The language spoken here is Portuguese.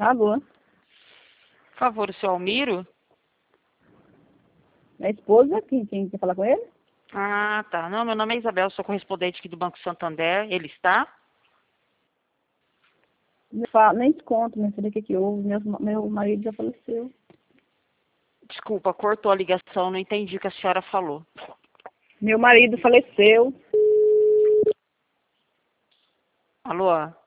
Alô? Por favor, o seu Almiro? É a esposa? Quem quer falar com ele? Ah, tá. Não, meu nome é Isabel, sou correspondente aqui do Banco Santander. Ele está? Nem te conto, minha filha, o que houve. Meu marido já faleceu. Desculpa, cortou a ligação, não entendi o que a senhora falou. Meu marido faleceu. Alô?